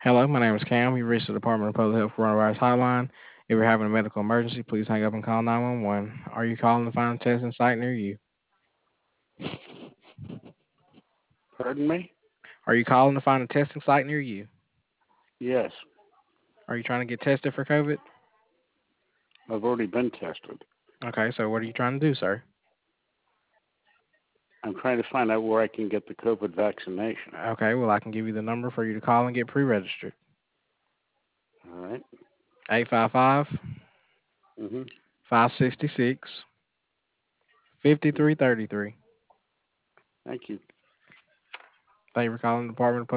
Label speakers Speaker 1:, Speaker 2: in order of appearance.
Speaker 1: Hello, my name is Cam. You reached the Department of Public Health Coronavirus Hotline. If you're having a medical emergency, please hang up and call 911. Are you calling to find a testing site near you?
Speaker 2: Pardon me?
Speaker 1: Are you calling to find a testing site near you?
Speaker 2: Yes,
Speaker 1: Are you trying to get tested for COVID?
Speaker 2: I've already been tested.
Speaker 1: Okay, so what are you trying to do, sir?
Speaker 2: I'm trying to find out where I can get the COVID vaccination.
Speaker 1: Okay, well, I can give you the number for you to call and get pre registered.
Speaker 2: All right.
Speaker 1: 855
Speaker 2: Mm-hmm.
Speaker 1: 566 5333.
Speaker 2: Thank you.
Speaker 1: Thank you for calling the Department of Public